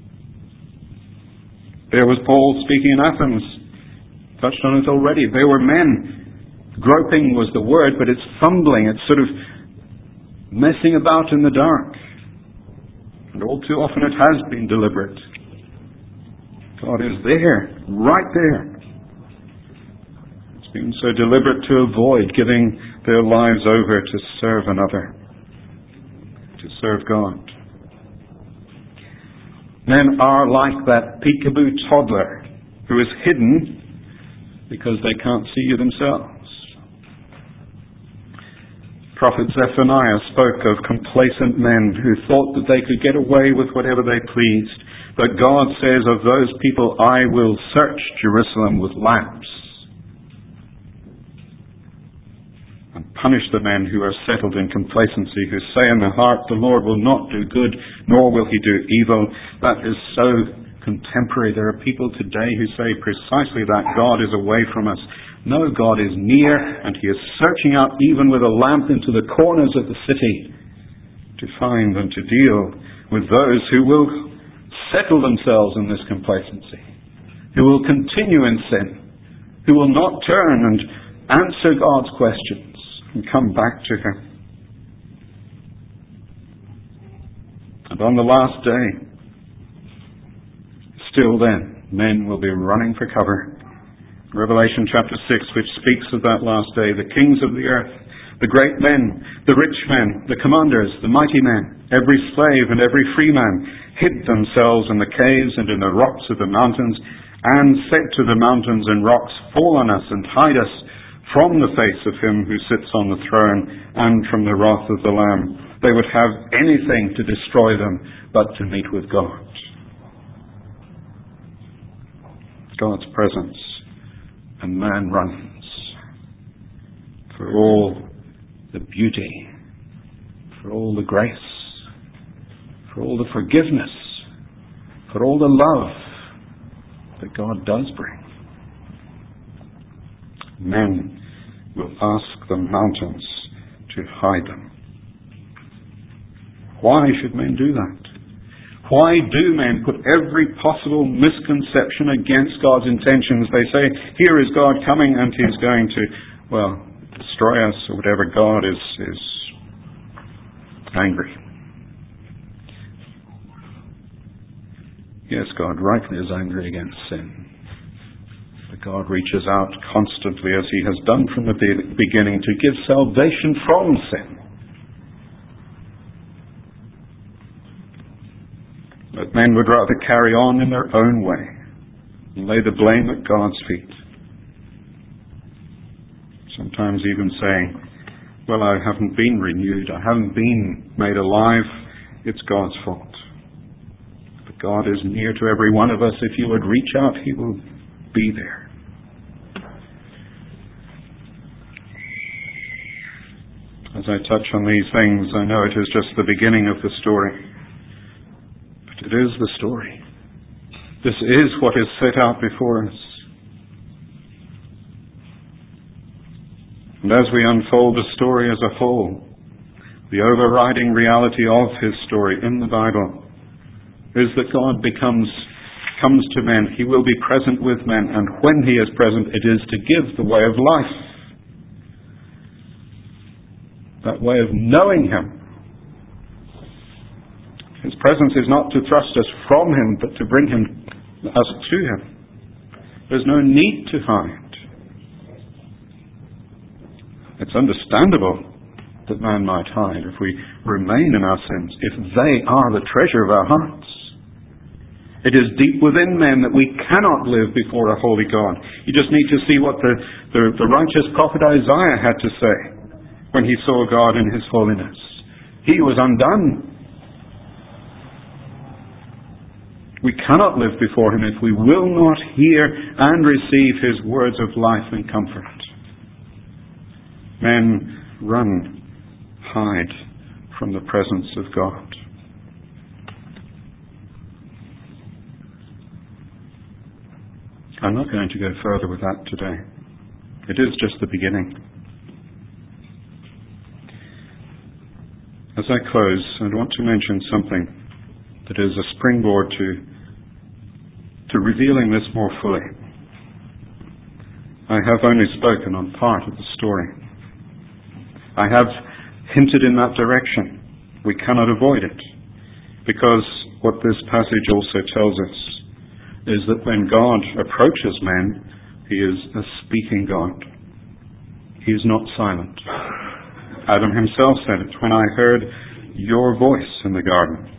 There was Paul speaking in Athens. Touched on it already. There were men. Groping was the word, but it's fumbling. It's sort of messing about in the dark. And all too often it has been deliberate. God is there, right there. It's been so deliberate to avoid giving their lives over to serve another, to serve God. Men are like that peekaboo toddler who is hidden because they can't see you themselves. Prophet Zephaniah spoke of complacent men who thought that they could get away with whatever they pleased. But God says of those people, I will search Jerusalem with lamps and punish the men who are settled in complacency, who say in their heart, the Lord will not do good, nor will he do evil. That is so contemporary. There are people today who say precisely that. God is away from us. No, God is near, and he is searching out even with a lamp into the corners of the city to find and to deal with those who will settle themselves in this complacency, who will continue in sin, who will not turn and answer God's questions and come back to him. And on the last day, still then, men will be running for cover. Revelation chapter six, which speaks of that last day, the kings of the earth, the great men, the rich men, the commanders, the mighty men, every slave and every free man, hid themselves in the caves and in the rocks of the mountains, and said to the mountains and rocks, fall on us and hide us from the face of him who sits on the throne and from the wrath of the Lamb. They would have anything to destroy them but to meet with God. God's presence. And man runs for all the beauty, for all the grace, for all the forgiveness, for all the love that God does bring. men will ask the mountains to hide them. Why should men do that? Why do men put every possible misconception against God's intentions? They say, here is God coming and He's going to, well, destroy us or whatever. God is, is angry. Yes, God rightly is angry against sin. But God reaches out constantly, as He has done from the be- beginning, to give salvation from sin. But men would rather carry on in their own way and lay the blame at God's feet. Sometimes even saying, well, I haven't been renewed, I haven't been made alive, it's God's fault. But God is near to every one of us. If you would reach out, He will be there. As I touch on these things, I know it is just the beginning of the story. It is the story. This is what is set out before us. And as we unfold the story as a whole, the overriding reality of His story in the Bible is that God becomes, comes to men. He will be present with men, and when He is present, it is to give the way of life. That way of knowing Him. His presence is not to thrust us from Him, but to bring him, us to Him. There's no need to hide. It's understandable that man might hide if we remain in our sins, if they are the treasure of our hearts. It is deep within men that we cannot live before a holy God. You just need to see what the, the, the righteous prophet Isaiah had to say when he saw God in His holiness. He was undone. We cannot live before Him if we will not hear and receive His words of life and comfort. Men run, hide from the presence of God. I'm not going to go further with that today. It is just the beginning. As I close, I want to mention something that is a springboard to, to revealing this more fully. I have only spoken on part of the story. I have hinted in that direction. We cannot avoid it, because what this passage also tells us is that when God approaches men, He is a speaking God. He is not silent. Adam himself said it, when I heard your voice in the garden.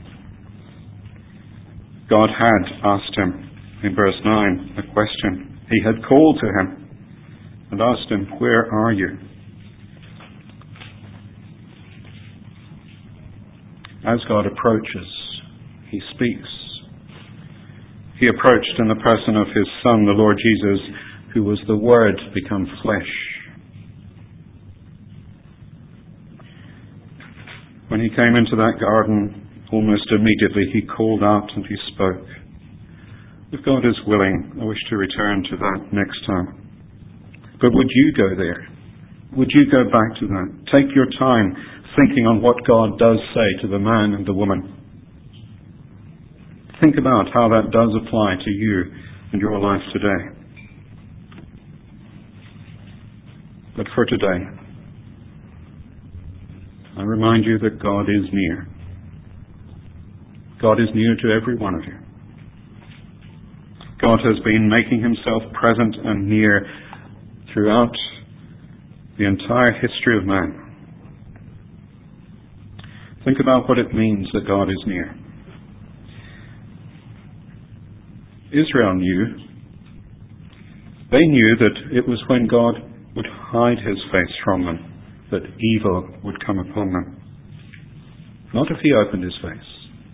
God had asked him, in verse nine, a question. He had called to him and asked him, where are you? As God approaches, He speaks. He approached in the person of His Son, the Lord Jesus, who was the Word become flesh. When He came into that garden, almost immediately He called out and He spoke. If God is willing, I wish to return to that next time. But would you go there? Would you go back to that? Take your time thinking on what God does say to the man and the woman. Think about how that does apply to you and your life today. But for today, I remind you that God is near. God is near to every one of you. God has been making Himself present and near throughout the entire history of man. Think about what it means that God is near. Israel knew. They knew that it was when God would hide His face from them that evil would come upon them. Not if He opened His face,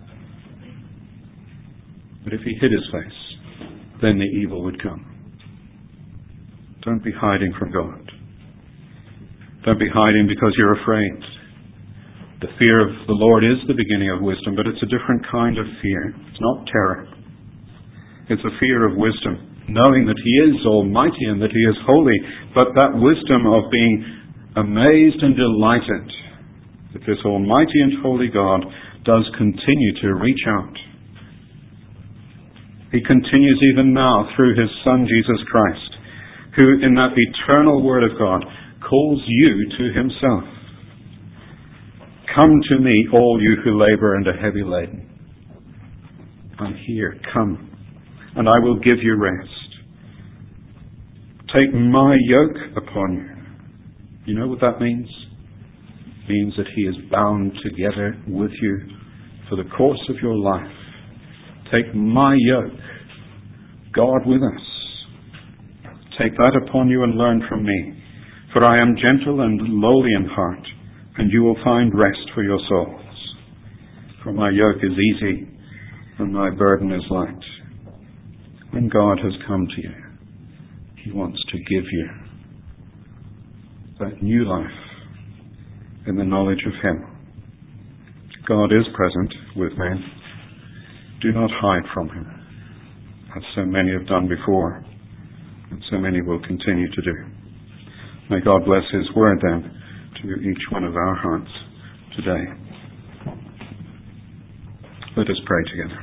but if He hid His face, then the evil would come. Don't be hiding from God. Don't be hiding because you're afraid. The fear of the Lord is the beginning of wisdom, but it's a different kind of fear. It's not terror. It's a fear of wisdom, knowing that he is almighty and that he is holy, but that wisdom of being amazed and delighted that this almighty and holy God does continue to reach out. He continues even now through his Son Jesus Christ, who in that eternal Word of God calls you to himself. Come to me, all you who labor and are heavy laden. I'm here, come, and I will give you rest. Take my yoke upon you. You know what that means? It means that he is bound together with you for the course of your life. Take my yoke, God with us. Take that upon you and learn from me. For I am gentle and lowly in heart, and you will find rest for your souls. For my yoke is easy, and my burden is light. When God has come to you, he wants to give you that new life in the knowledge of him. God is present with men. Do not hide from him, as so many have done before, and so many will continue to do. May God bless his word then to each one of our hearts today. Let us pray together.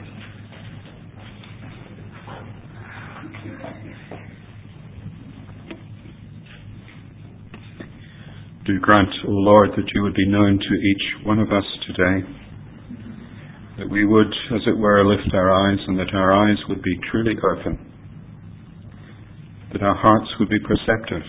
Do grant, O Lord, that you would be known to each one of us today, that we would, as it were, lift our eyes, and that our eyes would be truly open, that our hearts would be perceptive,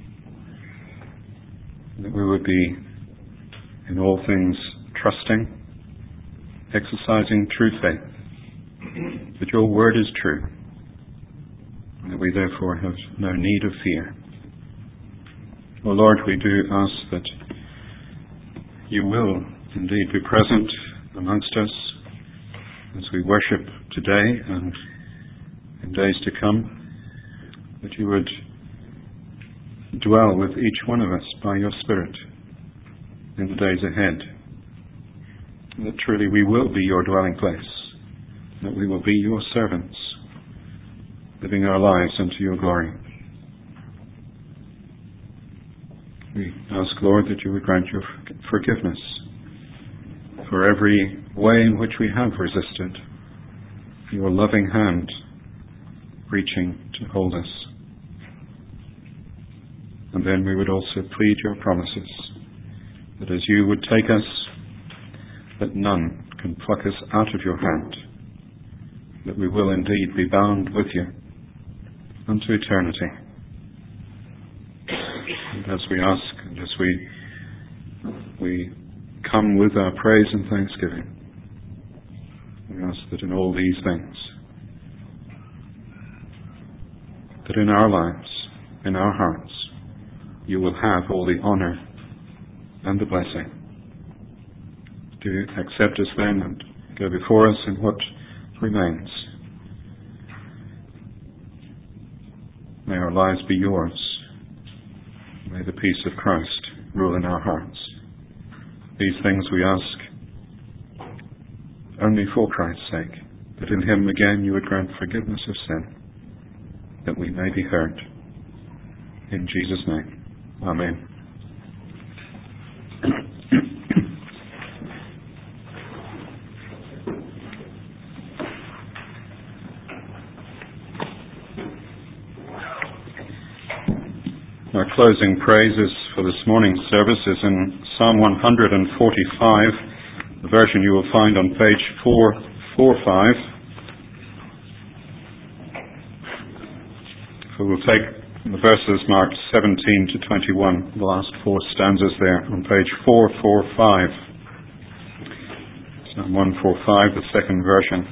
that we would be in all things trusting, exercising true faith, that your word is true, and that we therefore have no need of fear. O Lord, we do ask that you will indeed be present amongst us as we worship today and in days to come, that you would dwell with each one of us by your Spirit in the days ahead, and that truly we will be your dwelling place, that we will be your servants, living our lives unto your glory. We ask, Lord, that you would grant your forgiveness for every way in which we have resisted, your loving hand reaching to hold us. And then we would also plead your promises, that as you would take us, that none can pluck us out of your hand, that we will indeed be bound with you unto eternity. And as we ask, and as we we come with our praise and thanksgiving, we ask that in all these things, that in our lives, in our hearts, you will have all the honor and the blessing. Do accept us then and go before us in what remains. May our lives be yours. May the peace of Christ rule in our hearts. These things we ask only for Christ's sake, that in him again you would grant forgiveness of sin, that we may be heard. In Jesus' name, amen. Our closing praises for this morning's service is in Psalm one forty-five, the version you will find on page four forty-five. So we'll take the verses marked seventeen to twenty-one, the last four stanzas there on page four forty-five. Psalm one forty-five, the second version.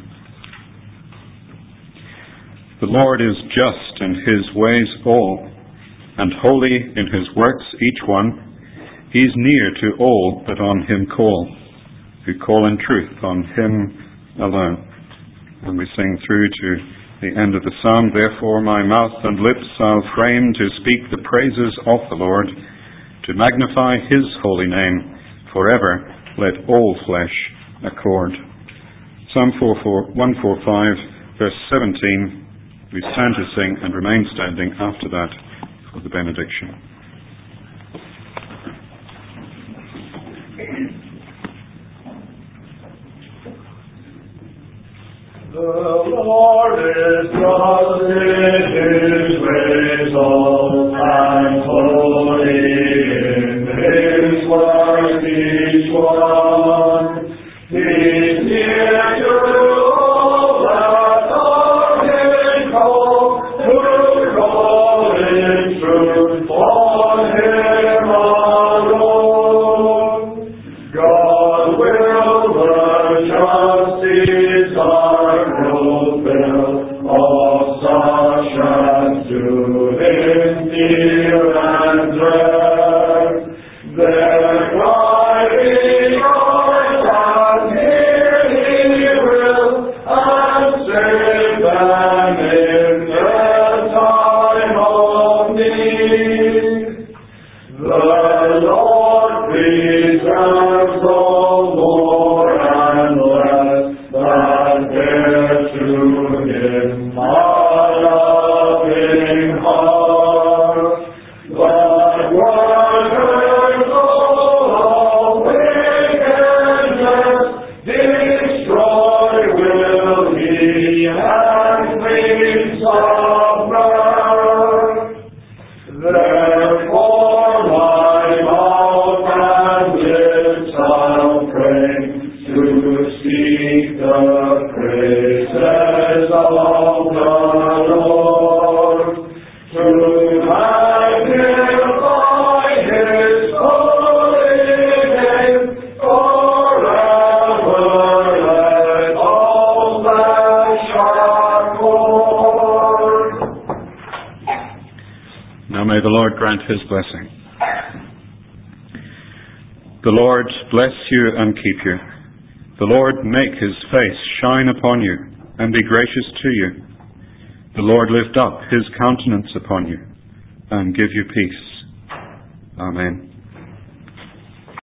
The Lord is just in his ways all, and holy in his works each one. He is near to all that on him call, who call in truth on him alone. And we sing through to the end of the psalm, therefore my mouth and lips I'll frame to speak the praises of the Lord, to magnify his holy name forever. Let all flesh accord. Psalm one forty-five, verse seventeen. We stand to sing and remain standing after that for the benediction. The Lord is just in His ways, all and holy in His work each one. He's near to all that are His call, who call in truth on Him alone. God will the justice of such as to Him near and dread. Their cry rejoice and hear He will, and save them in their time of need. The Lord preserves the more and less than care to Him a loving heart. But workers all of wickedness destroy will He, and wings of mirth. Therefore my mouth and lips I'll pray, to seek the praises of the Lord, to magnify His holy name forever. Let all flesh adore. Now may the Lord grant His blessing. The Lord bless you and keep you. The Lord make His face shine upon you and be gracious to you. The Lord lift up His countenance upon you and give you peace. Amen.